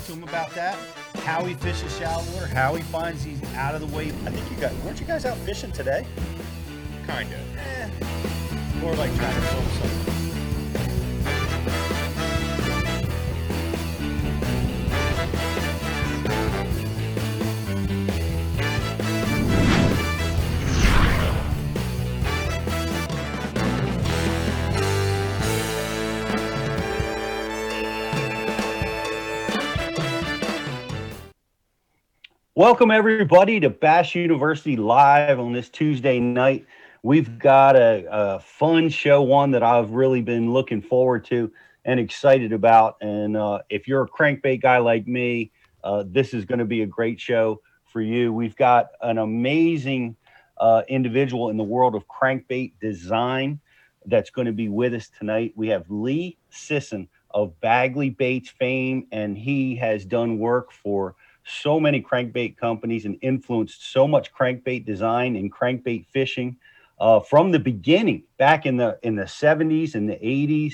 to him about that, how he fishes shallow water, how he finds these out of the way. I think weren't you guys out fishing today? Kinda. More like trying to film something. Welcome, everybody, to Bass University Live on this Tuesday night. We've got a fun show, one that I've really been looking forward to and excited about. And if you're a crankbait guy like me, this is going to be a great show for you. We've got an amazing individual in the world of crankbait design that's going to be with us tonight. We have Lee Sisson of Bagley Baits fame, and he has done work for so many crankbait companies and influenced so much crankbait design and crankbait fishing from the beginning, back in the 70s and the 80s,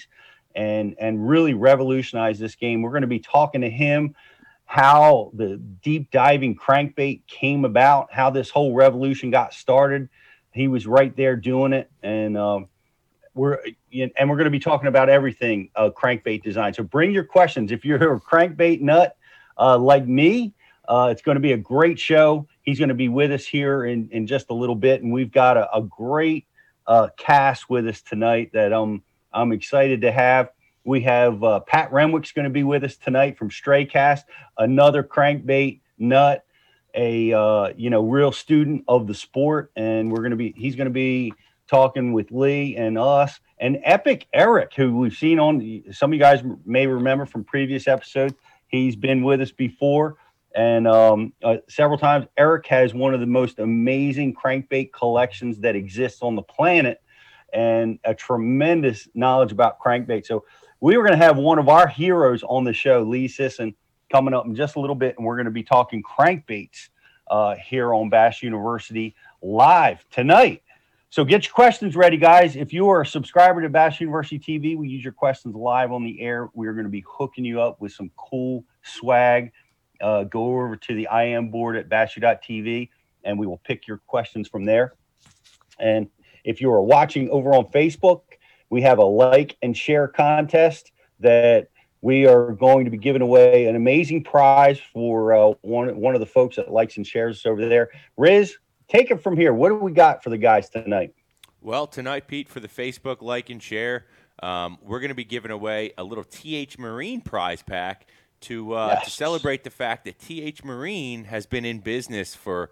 and really revolutionized this game. We're going to be talking to him how the deep diving crankbait came about, how this whole revolution got started. He was right there doing it, and we're going to be talking about everything crankbait design. So bring your questions. If you're a crankbait nut like me, it's going to be a great show. He's going to be with us here in just a little bit, and we've got a great cast with us tonight that I'm excited to have. We have Pat Renwick's going to be with us tonight from Straycast, another crankbait nut, a real student of the sport, and he's going to be talking with Lee and us, and Epic Eric, who we've seen on, some of you guys may remember from previous episodes. He's been with us before, and several times. Eric has one of the most amazing crankbait collections that exists on the planet, and a tremendous knowledge about crankbait. So we were going to have one of our heroes on the show, Lee Sisson, coming up in just a little bit, and we're going to be talking crankbaits here on Bass University Live tonight. So get your questions ready, guys. If you are a subscriber to Bass University TV, we use your questions live on the air. We're going to be hooking you up with some cool swag. Go over to the IM board at bassu.tv, and we will pick your questions from there. And if you are watching over on Facebook, we have a like and share contest that we are going to be giving away an amazing prize for one of the folks that likes and shares us over there. Riz, take it from here. What do we got for the guys tonight? Well, tonight, Pete, for the Facebook like and share, we're going to be giving away a little TH Marine prize pack to celebrate the fact that TH Marine has been in business for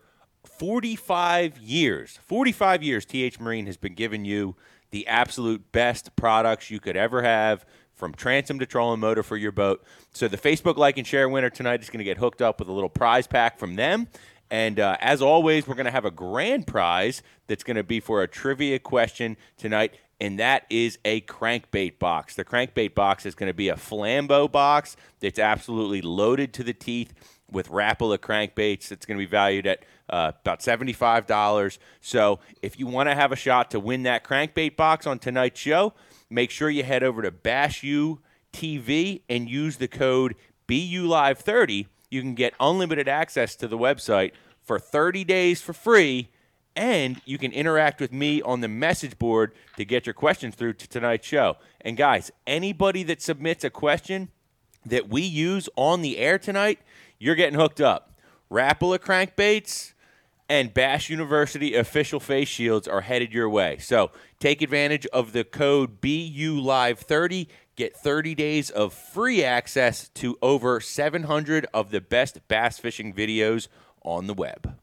45 years. 45 years TH Marine has been giving you the absolute best products you could ever have, from transom to trolling motor for your boat. So the Facebook like and share winner tonight is going to get hooked up with a little prize pack from them. And as always, we're going to have a grand prize that's going to be for a trivia question tonight, and that is a crankbait box. The crankbait box is going to be a Flambeau box that's absolutely loaded to the teeth with Rapala crankbaits. It's going to be valued at about $75. So if you want to have a shot to win that crankbait box on tonight's show, make sure you head over to BashU TV and use the code BULive30. You can get unlimited access to the website for 30 days for free, and you can interact with me on the message board to get your questions through to tonight's show. And guys, anybody that submits a question that we use on the air tonight, you're getting hooked up. Rapala crankbaits and Bass University official face shields are headed your way. So take advantage of the code BULive30. Get 30 days of free access to over 700 of the best bass fishing videos on the web.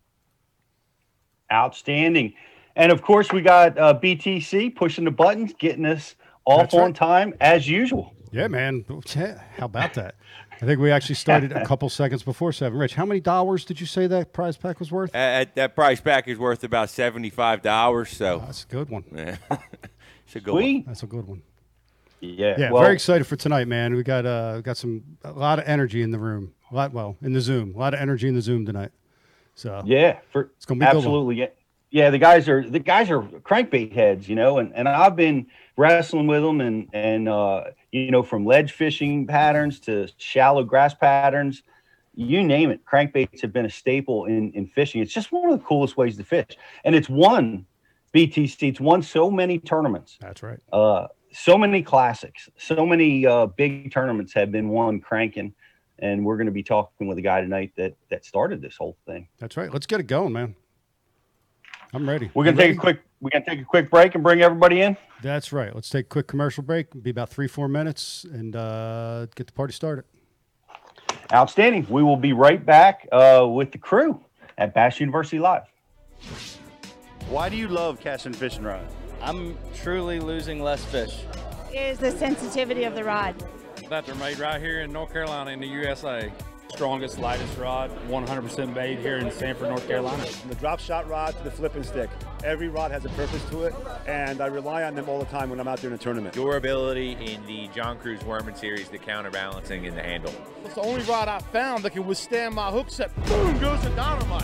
Outstanding. And, of course, we got BTC pushing the buttons, getting us off on time as usual. Yeah, man. How about that? I think we actually started a couple seconds before 7. Rich, how many dollars did you say that prize pack was worth? That prize pack is worth about $75. So that's a good one. It's a good one. That's a good one. Yeah. Very excited for tonight, man. We got a lot of energy in the room. In the Zoom. A lot of energy in the Zoom tonight. So yeah, it's gonna be absolutely. Yeah, the guys are crankbait heads, and I've been wrestling with them and from ledge fishing patterns to shallow grass patterns, you name it. Crankbaits have been a staple in fishing. It's just one of the coolest ways to fish, and it's won BTC. It's won so many tournaments. That's right. So many classics, so many big tournaments have been won cranking, and we're going to be talking with a guy tonight that started this whole thing. That's right. Let's get it going, man. I'm ready. We're gonna take a quick break and bring everybody in. That's right. Let's take a quick commercial break. It'll be about 3-4 minutes and get the party started. Outstanding. We will be right back with the crew at Bass University Live. Why do you love casting fishing rod? I'm truly losing less fish. Is the sensitivity of the rod. That they're made right here in North Carolina in the USA. Strongest, lightest rod, 100% made here in Sanford, North Carolina. From the drop shot rod to the flipping stick, every rod has a purpose to it, and I rely on them all the time when I'm out there in a tournament. Durability in the John Cruz Worman series, the counterbalancing in the handle. It's the only rod I found that can withstand my hook set. Boom goes the dynamite.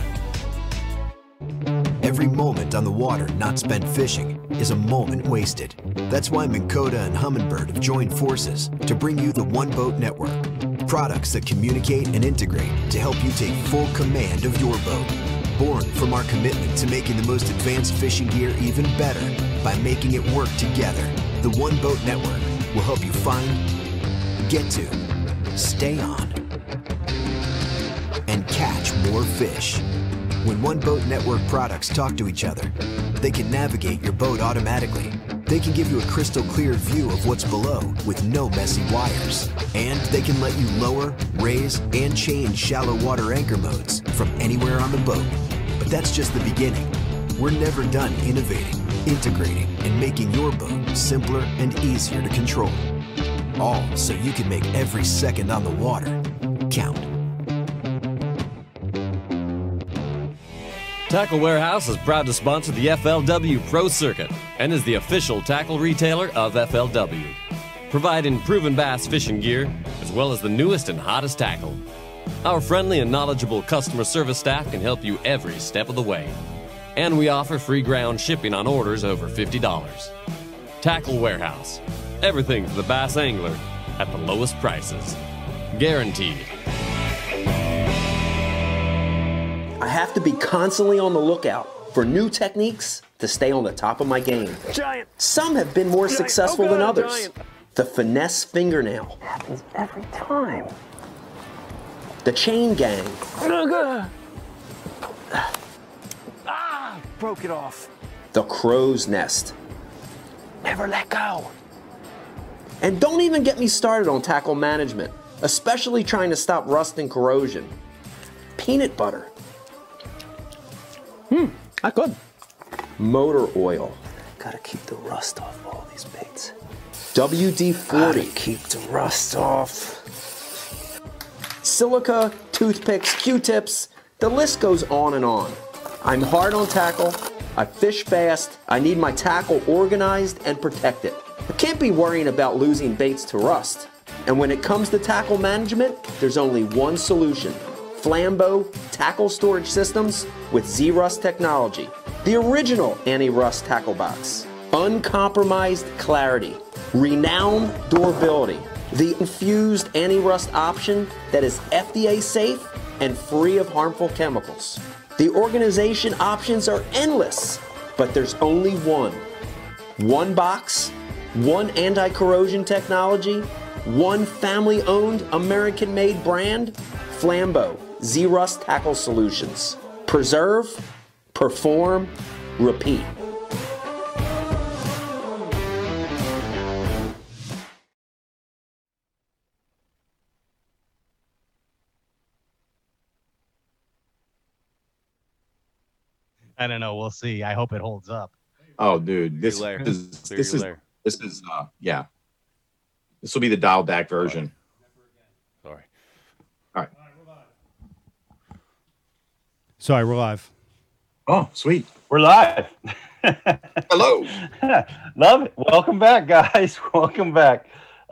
Every moment on the water not spent fishing is a moment wasted. That's why Minn Kota and Humminbird have joined forces to bring you the One Boat Network. Products that communicate and integrate to help you take full command of your boat. Born from our commitment to making the most advanced fishing gear even better by making it work together. The One Boat Network will help you find, get to, stay on, and catch more fish. When One Boat Network products talk to each other, they can navigate your boat automatically. They can give you a crystal clear view of what's below with no messy wires. And they can let you lower, raise, and change shallow water anchor modes from anywhere on the boat. But that's just the beginning. We're never done innovating, integrating, and making your boat simpler and easier to control. All so you can make every second on the water count. Tackle Warehouse is proud to sponsor the FLW Pro Circuit and is the official tackle retailer of FLW, providing proven bass fishing gear as well as the newest and hottest tackle. Our friendly and knowledgeable customer service staff can help you every step of the way. And we offer free ground shipping on orders over $50. Tackle Warehouse, everything for the bass angler at the lowest prices. Guaranteed. I have to be constantly on the lookout for new techniques to stay on the top of my game. Giant. Some have been more successful than others. Giant. The finesse fingernail happens every time. The chain gang. Broke it off. The crow's nest. Never let go. And don't even get me started on tackle management, especially trying to stop rust and corrosion. Peanut butter. Not good. Motor oil. Gotta keep the rust off all these baits. WD-40. Gotta keep the rust off. Silica, toothpicks, Q-tips, the list goes on and on. I'm hard on tackle, I fish fast, I need my tackle organized and protected. I can't be worrying about losing baits to rust. And when it comes to tackle management, there's only one solution. Flambeau Tackle Storage Systems with Z-Rust technology. The original anti-rust tackle box. Uncompromised clarity. Renowned durability. The infused anti-rust option that is FDA safe and free of harmful chemicals. The organization options are endless, but there's only one. One box, one anti-corrosion technology, one family-owned American-made brand, Flambeau Z-Rust Tackle Solutions. Preserve, perform, repeat. I don't know. We'll see. I hope it holds up. Oh, dude, this will be the dialed back version. Sorry. All right. Sorry, we're live. Oh, sweet. We're live. Hello. Love it. Welcome back, guys. Welcome back.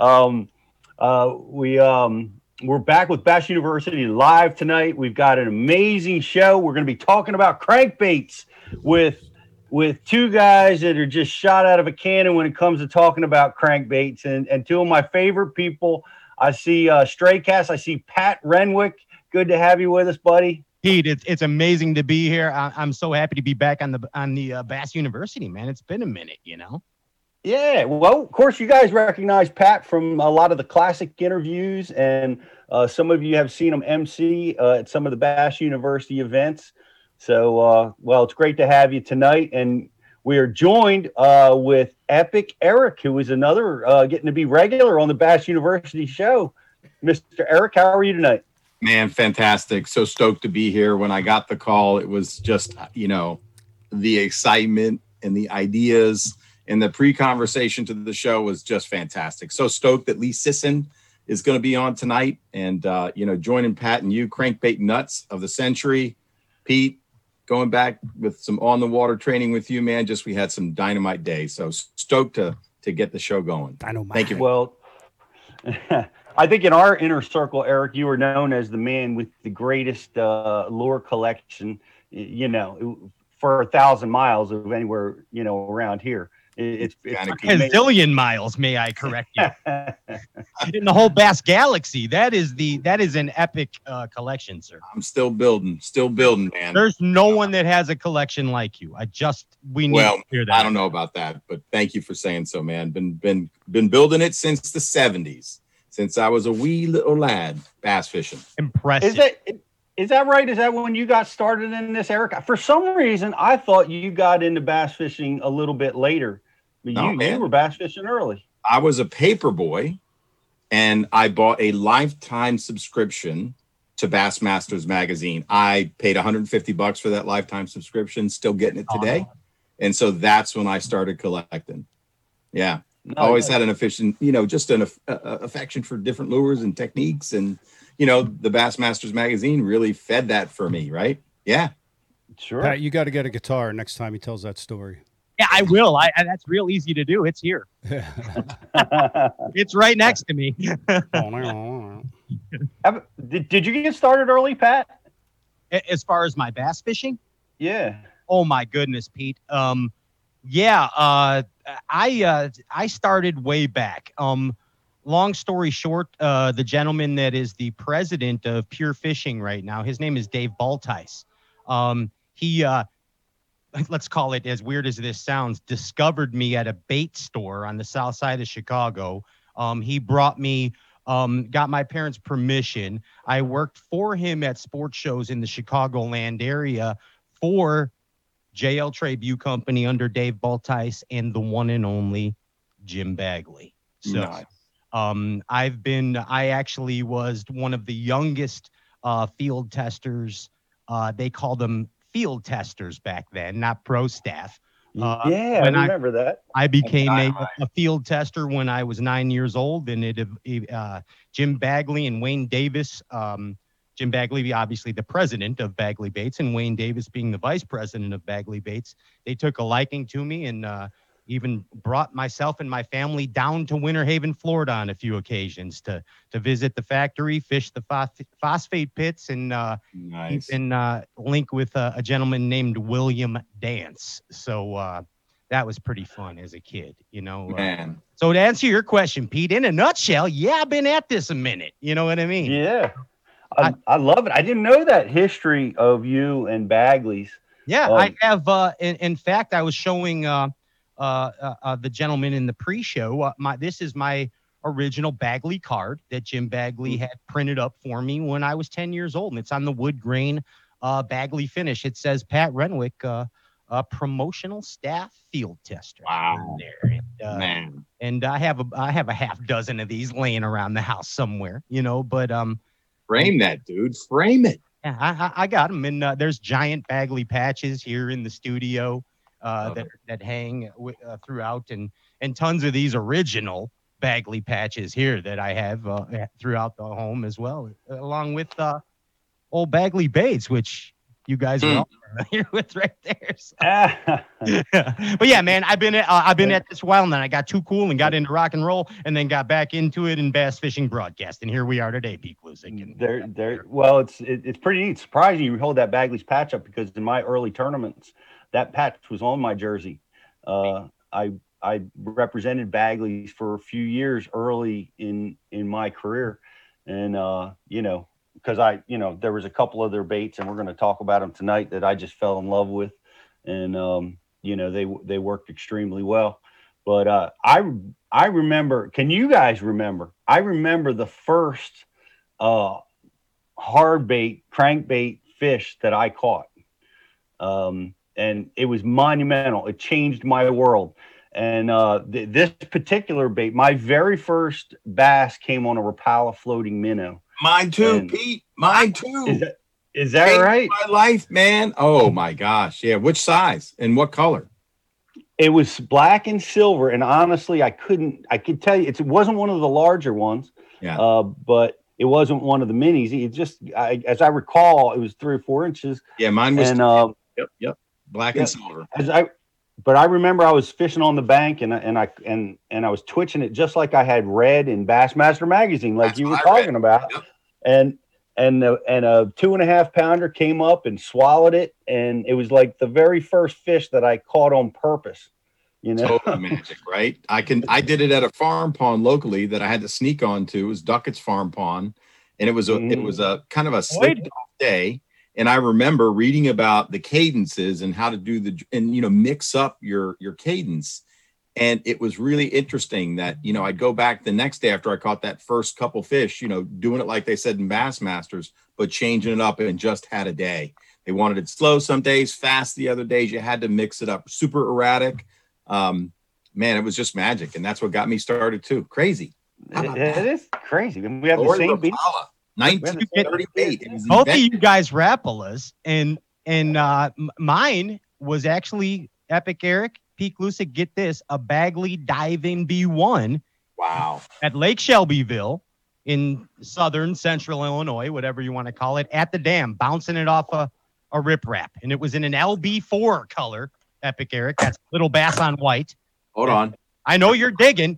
We're back with Bass University Live tonight. We've got an amazing show. We're going to be talking about crankbaits. with two guys that are just shot out of a cannon when it comes to talking about crankbaits, and two of my favorite people. I see Straycast. I see Pat Renwick. Good to have you with us, buddy. Pete, it's amazing to be here. I'm so happy to be back on the Bass University, man. It's been a minute, you know. Yeah, well, of course, you guys recognize Pat from a lot of the classic interviews, and some of you have seen him MC at some of the Bass University events. So, well, it's great to have you tonight, and we are joined with Epic Eric, who is another getting to be regular on the Bass University show. Mr. Eric, how are you tonight? Man, fantastic. So stoked to be here. When I got the call, it was just, the excitement and the ideas and the pre-conversation to the show was just fantastic. So stoked that Lee Sisson is going to be on tonight and, joining Pat and you, crankbait nuts of the century. Pete, going back with some on-the-water training with you, man, we had some dynamite days. So stoked to get the show going. Dynamite. Thank you. Well, I think in our inner circle, Eric, you were known as the man with the greatest lure collection, for 1,000 miles of anywhere, around here. It's a zillion miles, may I correct you? In the whole Bass Galaxy, that is an epic collection, sir. I'm still building, man. There's no one that has a collection like you. We need to hear that. I don't know about that, but thank you for saying so, man. Been building it since the 70s, since I was a wee little lad bass fishing. Impressive. Is that right? Is that when you got started in this, Eric? For some reason, I thought you got into bass fishing a little bit later. But you were bass fishing early. I was a paper boy, and I bought a lifetime subscription to Bassmasters magazine. I paid $150 for that lifetime subscription, still getting it today. And so that's when I started collecting. Yeah. I always had an affection, just an affection for different lures and techniques. And, the Bassmasters magazine really fed that for me, right? Yeah. Sure. Pat, you got to get a guitar next time he tells that story. Yeah, I will. That's real easy to do. It's here. It's right next to me. Did you get started early, Pat? As far as my bass fishing? Yeah. Oh my goodness, Pete. I started way back. Long story short, the gentleman that is the president of Pure Fishing right now, his name is Dave Baltice. He let's call it, as weird as this sounds, discovered me at a bait store on the south side of Chicago. He brought me, got my parents' permission. I worked for him at sports shows in the Chicagoland area for JL Trabue Company under Dave Baltice and the one and only Jim Bagley. So nice. I actually was one of the youngest field testers. They called them field testers back then, not pro staff. I remember that. I became a field tester when I was 9 years old, and Jim Bagley and Wayne Davis, Jim Bagley, obviously the president of Bagley Baits, and Wayne Davis being the vice president of Bagley Baits, they took a liking to me and even brought myself and my family down to Winter Haven, Florida on a few occasions to visit the factory, fish the phosphate pits, and link with a gentleman named William Dance. So that was pretty fun as a kid, Man. So to answer your question, Pete, in a nutshell, I've been at this a minute. You know what I mean? Yeah. I love it. I didn't know that history of you and Bagley's. Yeah, I have. In fact, I was showing the gentleman in the pre-show. This is my original Bagley card that Jim Bagley had printed up for me when I was 10 years old, and it's on the wood grain Bagley finish. It says Pat Renwick, promotional staff field tester. Wow, there, man. And I have a half dozen of these laying around the house somewhere, But frame that, dude. Frame it. Yeah, I got them, and there's giant Bagley patches here in the studio. That hang throughout, and tons of these original Bagley patches here that I have throughout the home as well, along with old Bagley Baits, which you guys are all familiar with right there. So. But yeah, man, I've been at this a while, and then I got too cool and got into rock and roll, and then got back into it in bass fishing broadcast, and here we are today, Pete Kluzik. Well, it's pretty neat. Surprising you hold that Bagley's patch up, because in my early tournaments, that patch was on my jersey. I represented Bagley's for a few years early in my career, and because there was a couple other baits, and we're going to talk about them tonight, that I just fell in love with, and they worked extremely well. But I remember. Can you guys remember? I remember the first hard bait, crankbait fish that I caught, and it was monumental. It changed my world. And this particular bait, my very first bass came on a Rapala floating minnow. Mine too, Pete. Mine too. Is that right? My life, man. Oh my gosh. Yeah. Which size and what color? It was black and silver. And honestly, I could tell you, it wasn't one of the larger ones. Yeah. But it wasn't one of the minis. It just, as I recall, it was 3 or 4 inches. Yeah, mine was. And, yep. Black and silver. But I remember I was fishing on the bank, and I was twitching it just like I had read in Bassmaster magazine, like you were talking about. Yep. And a 2.5 pounder came up and swallowed it, and it was like the very first fish that I caught on purpose. Totally magic, right? I did it at a farm pond locally that I had to sneak onto. It was Duckett's Farm Pond, and it was a kind of a slick day. And I remember reading about the cadences and how to do mix up your cadence. And it was really interesting that, I'd go back the next day after I caught that first couple fish, doing it like they said in Bassmasters, but changing it up and just had a day. They wanted it slow some days, fast the other days. You had to mix it up, super erratic. Man, it was just magic. And that's what got me started too. Crazy. It is crazy. We have the same beat. 1938. Both of you guys Rapalas, and mine was actually Epic Eric, Pete Glusick, get this, a Bagley Diving B1. Wow. At Lake Shelbyville in southern central Illinois, whatever you want to call it, at the dam, bouncing it off a riprap. And it was in an LB4 color, Epic Eric. That's little bass on white. Hold on. I know you're digging.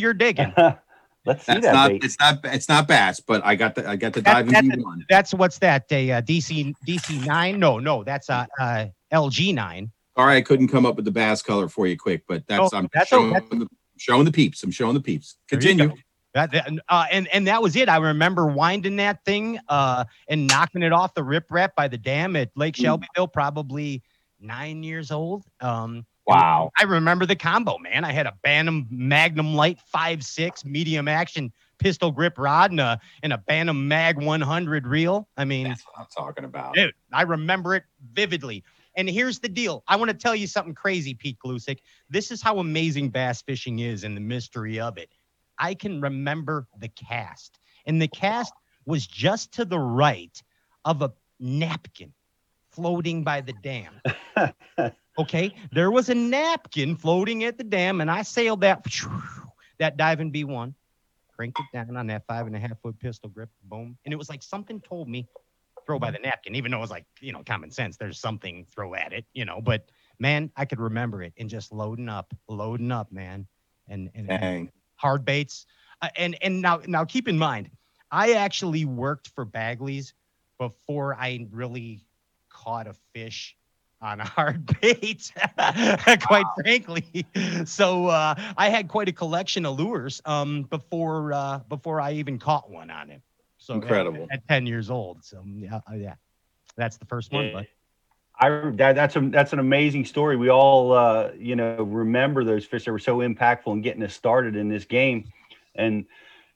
Let's see that. It's not bass, but I got the diving B1. What's that? A DC9? No, that's a LG9. All right, I couldn't come up with the bass color for you quick, but I'm showing the peeps. I'm showing the peeps. Continue. And that was it. I remember winding that thing and knocking it off the riprap by the dam at Lake Shelbyville, probably 9 years old. Wow. I remember the combo, man. I had a Bantam Magnum Light 5.6 medium action pistol grip rod and a Bantam Mag 100 reel. I mean, that's what I'm talking about. Dude, I remember it vividly. And here's the deal. I want to tell you something crazy, Pete Glusick. This is how amazing bass fishing is and the mystery of it. I can remember the cast. And the cast was just to the right of a napkin floating by the dam. Okay, there was a napkin floating at the dam, and I sailed that diving B1, cranked it down on that 5.5 foot pistol grip, boom. And it was like something told me, throw by the napkin, even though it was like, common sense. There's something, throw at it, but man, I could remember it and just loading up, man. And hard baits. And now keep in mind, I actually worked for Bagley's before I really caught a fish on a hard bait, quite frankly. So I had quite a collection of lures before I even caught one on him. So incredible at 10 years old. So yeah, that's the first one. But that's an amazing story. We all remember those fish that were so impactful in getting us started in this game. And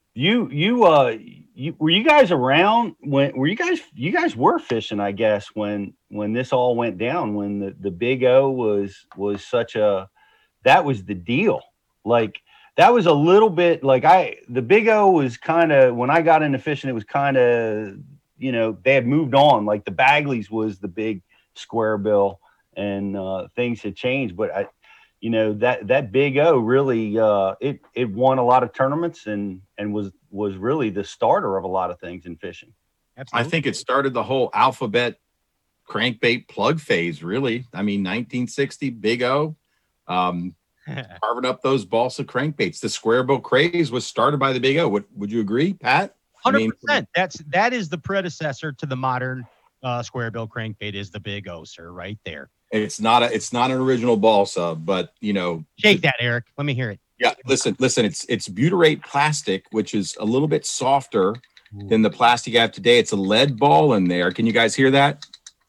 were you guys around when you guys were fishing, I guess, when this all went down, when the Big O was such that was the deal. Like that was a little bit like the Big O was kind of, when I got into fishing, it was kind of, they had moved on. Like the Bagleys was the big square bill, and things had changed. But that Big O really, it won a lot of tournaments and was really the starter of a lot of things in fishing. Absolutely. I think it started the whole alphabet crankbait plug phase, really. I mean, 1960 Big O, carving up those balsa crankbaits. The square bill craze was started by the Big O. Would you agree, Pat? 100%. That is the predecessor to the modern square bill crankbait, is the Big O, sir, right there. It's not an original balsa, but shake that, Eric. Let me hear it. Yeah, listen. It's butyrate plastic, which is a little bit softer than the plastic I have today. It's a lead ball in there. Can you guys hear that?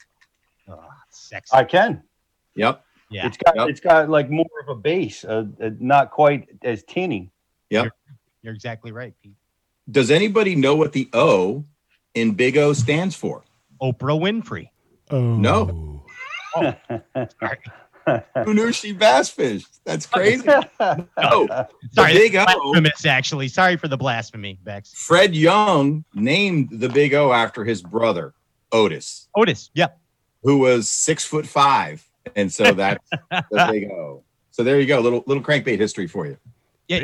Sexy. I can. Yep. Yeah. It's got like more of a base, not quite as tinny. Yep. You're exactly right, Pete. Does anybody know what the O in Big O stands for? Oprah Winfrey. Oh no. Oh, sorry. Who knew she bass fished? That's crazy. Oh, sorry, the Big O. Blasphemous, actually. Sorry for the blasphemy, Bex. Fred Young named the Big O after his brother, Otis. Otis, yep. Who was 6'5", and so that's the Big O. So there you go, little crankbait history for you. Yeah,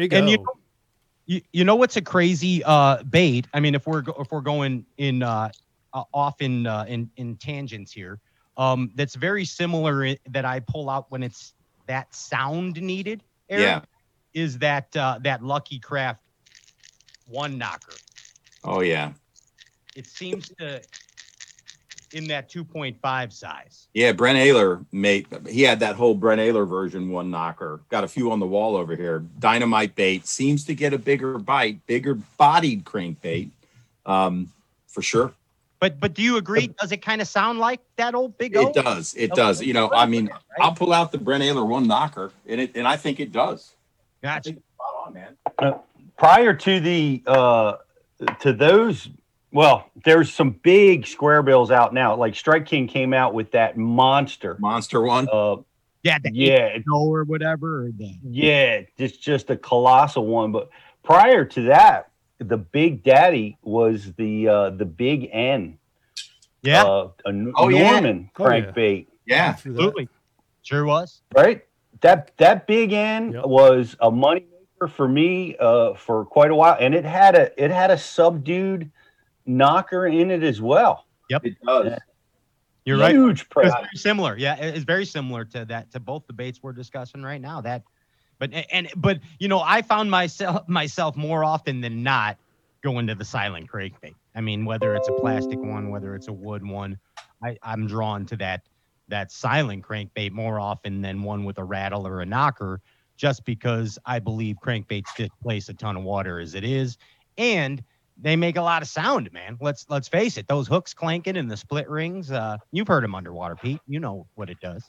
you know what's a crazy bait? I mean, if we're going in off in tangents here, that's very similar that I pull out when it's that sound needed. Eric, is that Lucky Craft one knocker? Oh yeah. It seems to in that 2.5 size. Yeah, Brent Ayler he had that whole Brent Ayler version one knocker. Got a few on the wall over here. Dynamite bait seems to get a bigger bite, bigger bodied crankbait, for sure. But do you agree? Does it kind of sound like that old Big O? It does. It does. I mean, right? I'll pull out the Brent Ayler one knocker, and I think it does. Gotcha. Spot on, man. Prior to those. Well, there's some big square bills out now. Like Strike King came out with that monster one. Or whatever. Just a colossal one. But prior to that, the Big Daddy was the Big N. Yeah. Norman crankbait. Yeah, absolutely. Sure was. Right. That Big N was a moneymaker for me for quite a while, and it had a subdued knocker in it as well. Yep, it does. You're right. Huge it's very similar. Yeah, it's very similar to that, to both the baits we're discussing right now. But I found myself more often than not going to the silent crankbait. I mean, whether it's a plastic one, whether it's a wood one, I'm drawn to that silent crankbait more often than one with a rattle or a knocker, just because I believe crankbaits displace a ton of water as it is, and they make a lot of sound, man. Let's face it. Those hooks clanking and the split rings. You've heard them underwater, Pete. You know what it does.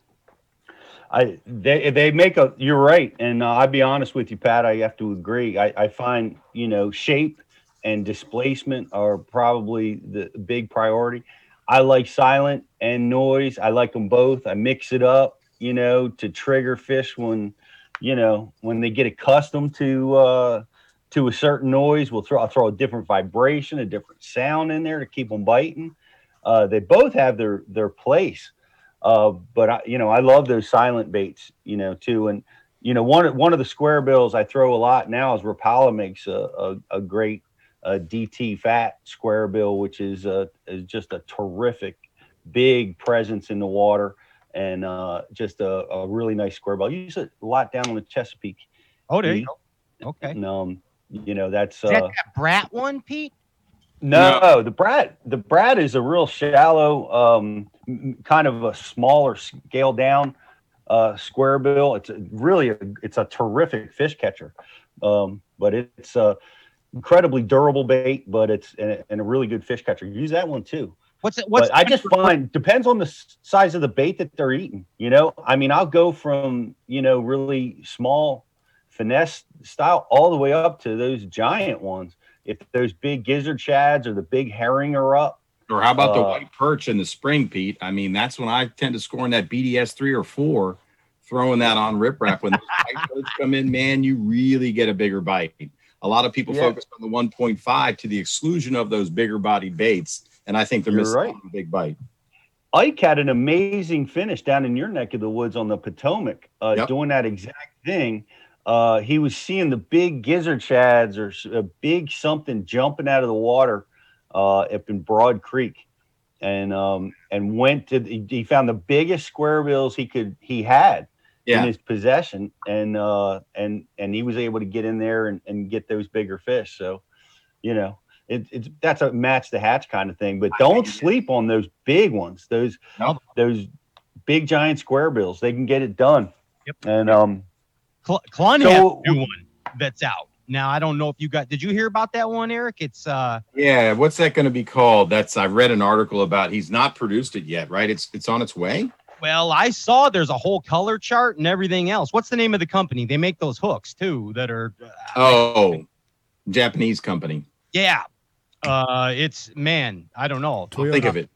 They make you're right. And I'll be honest with you, Pat, I have to agree. I find, shape and displacement are probably the big priority. I like silent and noise. I like them both. I mix it up, to trigger fish when they get accustomed to a certain noise. I'll throw a different vibration, a different sound in there to keep them biting. They both have their place. But I love those silent baits, too. And, one of the square bills I throw a lot now is Rapala makes a great DT fat square bill, which is just a terrific big presence in the water, and just a really nice square bill. I use it a lot down on the Chesapeake. Oh, there you go. Okay. And, that's that Brat one, Pete? No, the Brat is a real shallow, kind of a smaller scale down square bill. It's a terrific fish catcher, but it's incredibly durable bait, but it's and a really good fish catcher. Use that one too. I just find depends on the size of the bait that they're eating. I mean, I'll go from really small finesse style all the way up to those giant ones. If those big gizzard shads or the big herring are up. Or how about the white perch in the spring, Pete? I mean, that's when I tend to score in that BDS 3 or 4, throwing that on riprap. When those white perch come in, man, you really get a bigger bite. A lot of people focus on the 1.5 to the exclusion of those bigger body baits, and I think they're missing out on a big bite. Ike had an amazing finish down in your neck of the woods on the Potomac, doing that exact thing. He was seeing the big gizzard shads or a big something jumping out of the water up in Broad Creek, and he found the biggest square bills he had in his possession, and he was able to get in there and get those bigger fish. So, that's a match the hatch kind of thing. But don't sleep on those big ones. Those big giant square bills. They can get it done. Yep. And Klon has a new one that's out now. I don't know if did you hear about that one, Eric? It's yeah. What's that going to be called? I read an article about. He's not produced it yet, right? It's on its way. Well, I saw there's a whole color chart and everything else. What's the name of the company? They make those hooks too that are Japanese company. Yeah. It's I don't know. I'll think of it.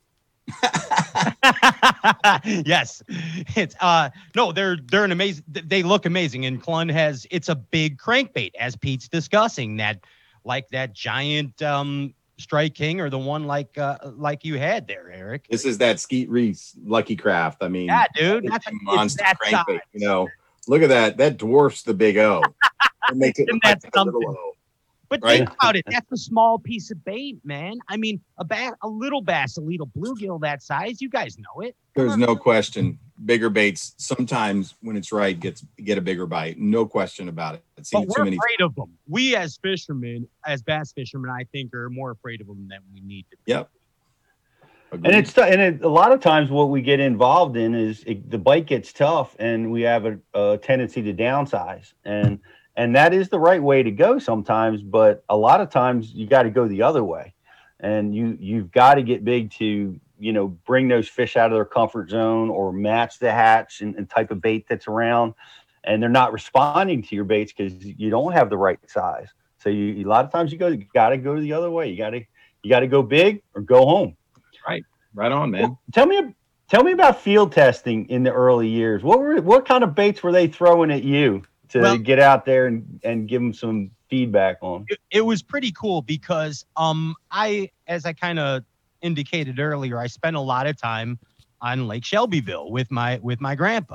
Yes. It's no, they're an amazing, they look amazing. And Klon it's a big crankbait, as Pete's discussing, that giant Strike King, or the one like you had there, Eric. This is that Skeet Reese Lucky Craft. I mean, yeah, dude, that's a monster crankbait. You know, look at that. That dwarfs the big O. It makes it look like a little O. But think about it. That's a small piece of bait, man. I mean, a little bass, a little bluegill that size. You guys know it. There's no question. Bigger baits sometimes, when it's right, get a bigger bite. No question about it. But we're afraid of them. We as fishermen, as bass fishermen, I think, are more afraid of them than we need to be. Yep. Agreed. And a lot of times what we get involved in is the bite gets tough, and we have a tendency to downsize. And that is the right way to go sometimes, but a lot of times you got to go the other way. And you've got to get big to, bring those fish out of their comfort zone, or match the hatch and type of bait that's around. And they're not responding to your baits because you don't have the right size. So a lot of times you got to go the other way. You got to go big or go home. Right on, man. Well, tell me about field testing in the early years. What kind of baits were they throwing at you to get out there and give them some feedback on? It was pretty cool because as I kind of indicated earlier, I spent a lot of time on Lake Shelbyville with my grandpa.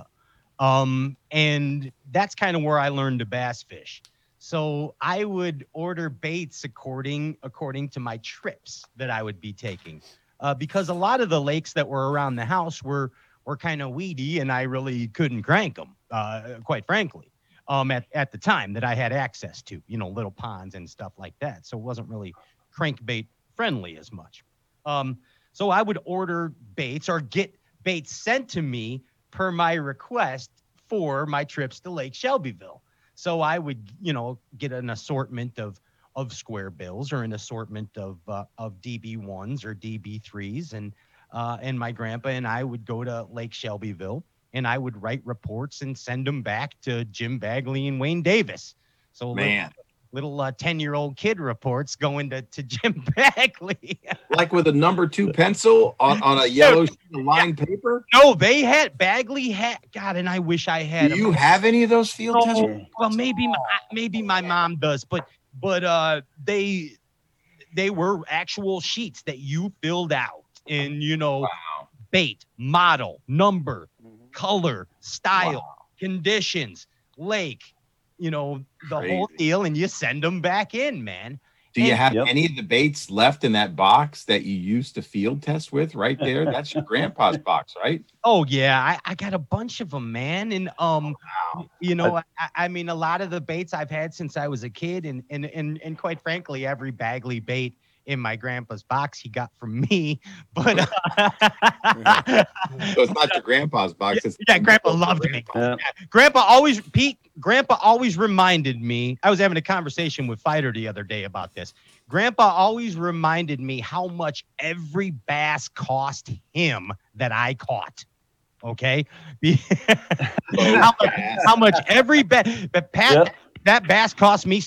And that's kind of where I learned to bass fish. So I would order baits according to my trips that I would be taking, because a lot of the lakes that were around the house were kind of weedy, and I really couldn't crank them, quite frankly. At the time that I had access to, little ponds and stuff like that. So it wasn't really crankbait friendly as much. So I would order baits or get baits sent to me per my request for my trips to Lake Shelbyville. So I would, get an assortment of square bills, or an assortment of DB1s or DB3s. And my grandpa and I would go to Lake Shelbyville, and I would write reports and send them back to Jim Bagley and Wayne Davis. So little 10-year-old kid reports going to Jim Bagley. Like with a number 2 pencil on a yellow sheet of lined paper? No, Bagley had, God, and I wish I had. Do you have any of those field tests? Well, maybe my mom does, but they were actual sheets that you filled out in, bait, model, number, color, style, conditions, lake, the whole deal, and you send them back in, man. Do you have any of the baits left in that box that you used to field test with right there? That's your grandpa's box, right? Oh yeah, I got a bunch of them, man. And I mean, a lot of the baits I've had since I was a kid, and quite frankly, every Bagley bait in my grandpa's box he got from me. But so it's not your grandpa's box. Yeah, grandpa loved me. Yeah. Grandpa always reminded me. I was having a conversation with Fighter the other day about this. Grandpa always reminded me how much every bass cost him that I caught. Okay. how much every bass, but Pat, yep. That bass cost me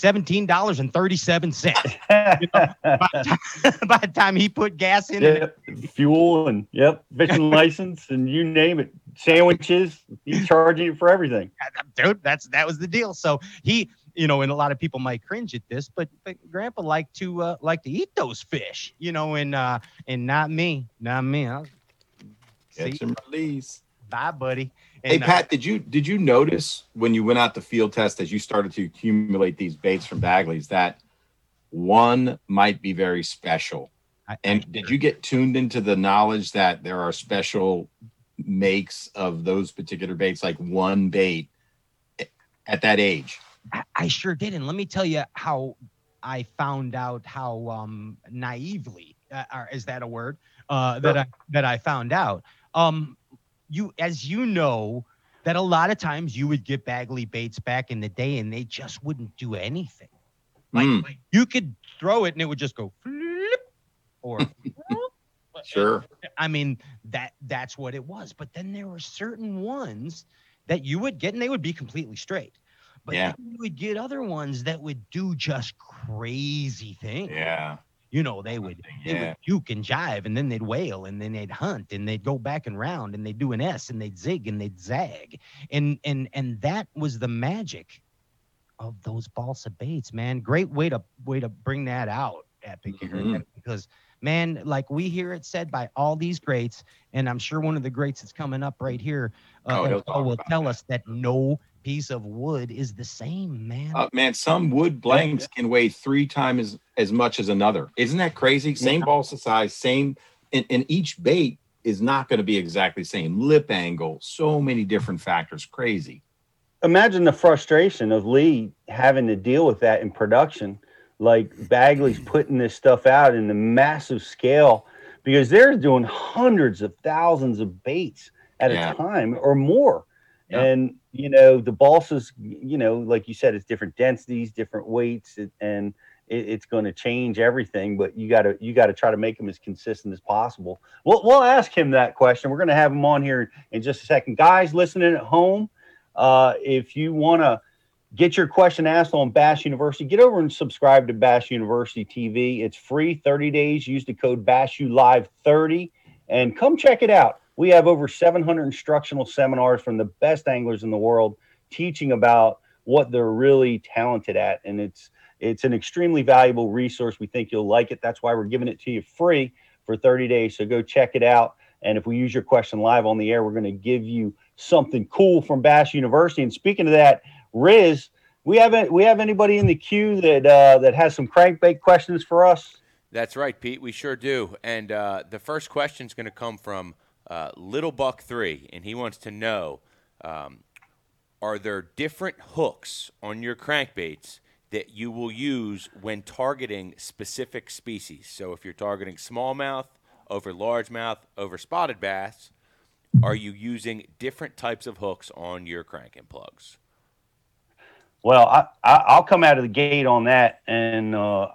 $17.37. By the time he put gas in it, fuel and fishing license and you name it, sandwiches, he's charging you for everything. Dude, that was the deal. So he, and a lot of people might cringe at this, but Grandpa liked to eat those fish, and not me. I'll get some release. Bye, buddy. And, hey, Pat, did you notice when you went out to field test, as you started to accumulate these baits from Bagley's, that one might be very special? And did you get tuned into the knowledge that there are special makes of those particular baits, like one bait at that age? I sure did. And let me tell you how I found out how naively, is that a word, that I found out. as you know, that a lot of times you would get Bagley baits back in the day and they just wouldn't do anything. Like you could throw it and it would just go flip or sure. I mean, that's what it was. But then there were certain ones that you would get and they would be completely straight. But then you would get other ones that would do just crazy things. Yeah. You know, they would juke and jive, and then they'd wail, and then they'd hunt, and they'd go back and round, and they'd do an S, and they'd zig, and they'd zag. And that was the magic of those balsa baits, man. Great way to bring that out, Epic, because, man, like we hear it said by all these greats, and I'm sure one of the greats that's coming up right here will tell us that no piece of wood is the same, man. Man, some wood blanks can weigh 3 times as much as another. Isn't that crazy? Same balsa size, same, and each bait is not going to be exactly the same. Lip angle, so many different factors. Crazy. Imagine the frustration of Lee having to deal with that in production. Like Bagley's putting this stuff out in the massive scale because they're doing hundreds of thousands of baits at a time or more. Yeah. And, you know, the balsas, you know, like you said, it's different densities, different weights, and it's going to change everything. But you got to try to make them as consistent as possible. We'll ask him that question. We're going to have him on here in just a second. Guys listening at home, if you want to get your question asked on Bass University, get over and subscribe to Bass University TV. It's free, 30 days. Use the code BASSULIVE30 and come check it out. We have over 700 instructional seminars from the best anglers in the world teaching about what they're really talented at. And it's an extremely valuable resource. We think you'll like it. That's why we're giving it to you free for 30 days. So go check it out. And if we use your question live on the air, we're going to give you something cool from Bass University. And speaking of that, Riz, we have anybody in the queue that has some crankbait questions for us? That's right, Pete. We sure do. And the first question is going to come from Little Buck 3, and he wants to know, are there different hooks on your crankbaits that you will use when targeting specific species? So if you're targeting smallmouth over largemouth over spotted bass, are you using different types of hooks on your cranking plugs? Well, I'll come out of the gate on that, and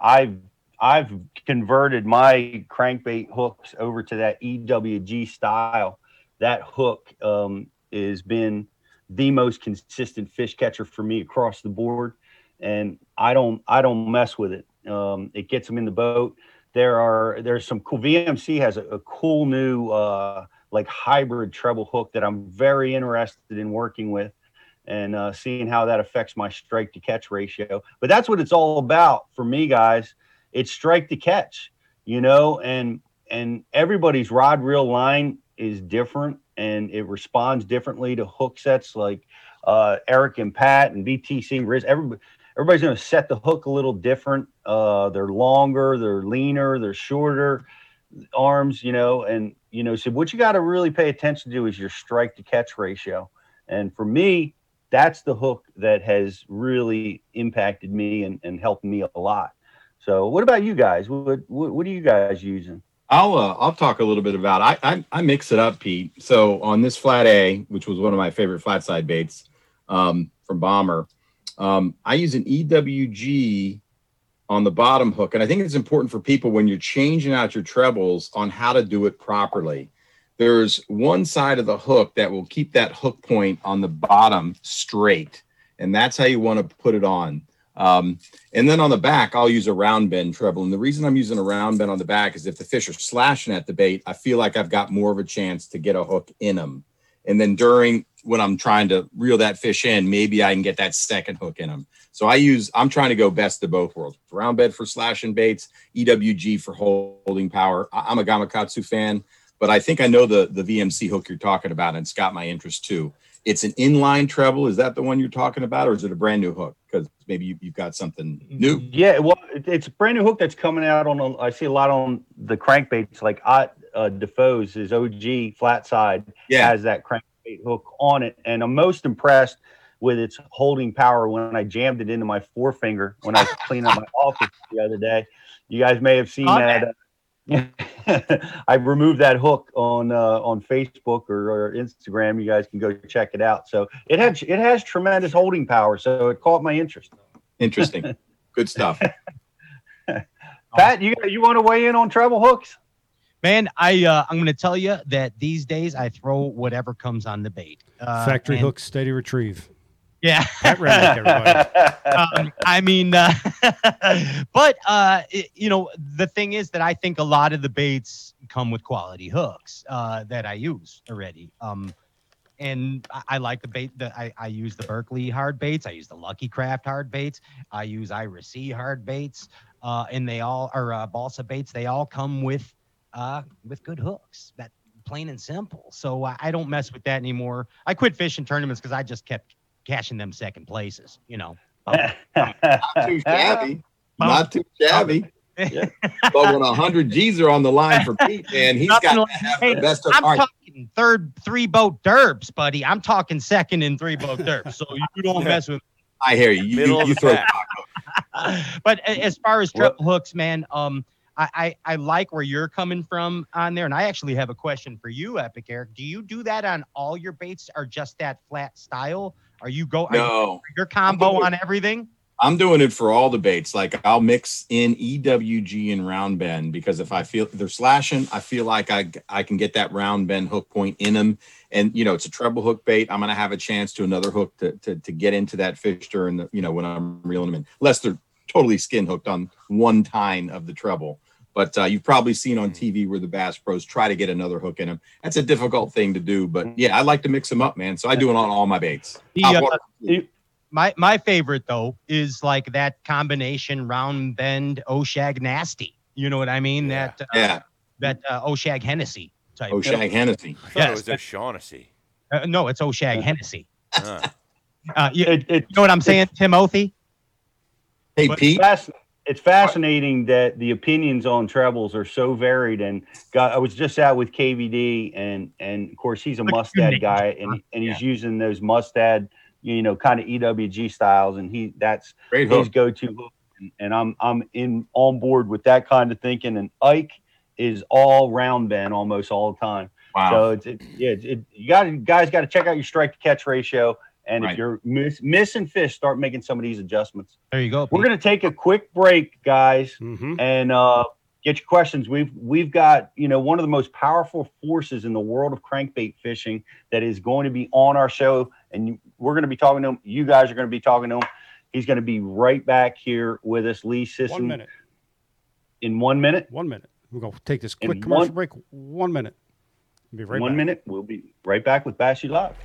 I've converted my crankbait hooks over to that EWG style. That hook has been the most consistent fish catcher for me across the board, and I don't mess with it. It gets them in the boat. There's some cool. VMC has a cool new like hybrid treble hook that I'm very interested in working with and seeing how that affects my strike to catch ratio. But that's what it's all about for me, guys. It's strike to catch, you know, and everybody's rod reel line is different and it responds differently to hook sets like Eric and Pat and BTC Riz. Everybody's going to set the hook a little different. They're longer, they're leaner, they're shorter arms, you know, and, you know, so what you got to really pay attention to is your strike to catch ratio. And for me, that's the hook that has really impacted me and helped me a lot. So what about you guys? What are you guys using? I'll talk a little bit about I mix it up, Pete. So on this flat A, which was one of my favorite flat side baits from Bomber, I use an EWG on the bottom hook. And I think it's important for people when you're changing out your trebles on how to do it properly. There's one side of the hook that will keep that hook point on the bottom straight. And that's how you want to put it on. And then on the back, I'll use a round bend treble. And the reason I'm using a round bend on the back is if the fish are slashing at the bait, I feel like I've got more of a chance to get a hook in them. And then when I'm trying to reel that fish in, maybe I can get that second hook in them. So I'm trying to go best of both worlds. Round bend for slashing baits, EWG for holding power. I'm a Gamakatsu fan, but I think I know the VMC hook you're talking about, and it's got my interest too. It's an inline treble. Is that the one you're talking about, or is it a brand new hook? Because maybe you've got something new. Yeah, well, it's a brand new hook that's coming out on. I see a lot on the crankbaits, like Defoe's, his OG flat side has that crankbait hook on it, and I'm most impressed with its holding power when I jammed it into my forefinger when I was cleaning up my office the other day. You guys may have seen that. I removed that hook on Facebook or Instagram. You guys can go check it out. So it has tremendous holding power. So it caught my interest. Interesting. Good stuff. Pat, you want to weigh in on treble hooks? Man, I'm going to tell you that these days I throw whatever comes on the bait. Factory hook, steady retrieve. Yeah. Pat Rennick, everybody. I mean, but you know, the thing is that I think a lot of the baits come with quality hooks that I use already. And I like the bait that I use the Berkley hard baits. I use the Lucky Craft hard baits. I use Ira C hard baits. And they all are balsa baits. They all come with good hooks. That plain and simple. So I don't mess with that anymore. I quit fishing tournaments because I just kept cashing them second places, you know. Not too shabby. Not too shabby. Yeah. But when 100 G's are on the line for Pete, man, he's got to have the best of I'm talking third 3-boat derbs, buddy. I'm talking second and 3-boat derbs. So you don't mess with. I hear you. You throw. But as far as treble hooks, man, I like where you're coming from on there, and I actually have a question for you, Epic Eric. Do you do that on all your baits, or just that flat style? Are you your combo on everything? I'm doing it for all the baits. Like I'll mix in EWG and round bend because if I feel they're slashing, I feel like I can get that round bend hook point in them. And, you know, it's a treble hook bait. I'm going to have a chance to another hook to get into that fish during the, you know, when I'm reeling them in, unless they're totally skin hooked on one tine of the treble. But you've probably seen on TV where the Bass Pros try to get another hook in them. That's a difficult thing to do. But yeah, I like to mix them up, man. So I do it on all my baits. My favorite, though, is like that combination round bend Oshag Nasty. You know what I mean? Yeah. That Oshag Hennessy type. Oshag Hennessy. I thought it was O'Shaughnessy. No, it's Oshag Hennessy. You know what I'm saying, Timothy? Hey, Pete. It's fascinating that the opinions on trebles are so varied. And I was just out with KVD, and of course he's a Mustad guy, and he's using those Mustad, you know, kind of EWG styles, and that's his go-to hook. And I'm on board with that kind of thinking. And Ike is all round bend almost all the time. Wow. So you guys got to check out your strike to catch ratio. And if you're missing fish, start making some of these adjustments. There you go. We're going to take a quick break, guys, and get your questions. We've got, you know, one of the most powerful forces in the world of crankbait fishing that is going to be on our show, and we're going to be talking to him. You guys are going to be talking to him. He's going to be right back here with us, Lee Sisson. 1 minute. In 1 minute? 1 minute. We're going to take this quick commercial break. 1 minute. We'll be right back. 1 minute. We'll be right back with Bass U Live.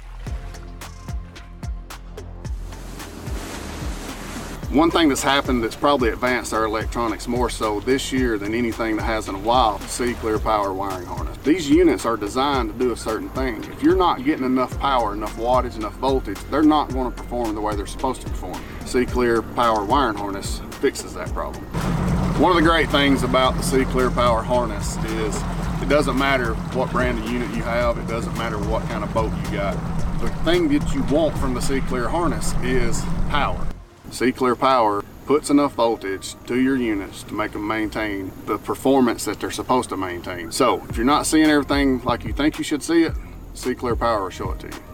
One thing that's happened that's probably advanced our electronics more so this year than anything that has in a while, C-Clear Power wiring harness. These units are designed to do a certain thing. If you're not getting enough power, enough wattage, enough voltage, they're not going to perform the way they're supposed to perform. C-Clear Power wiring harness fixes that problem. One of the great things about the C-Clear Power harness is it doesn't matter what brand of unit you have, it doesn't matter what kind of boat you got. The thing that you want from the C-Clear harness is power. C-Clear Power puts enough voltage to your units to make them maintain the performance that they're supposed to maintain. So if you're not seeing everything like you think you should see it, C-Clear Power will show it to you.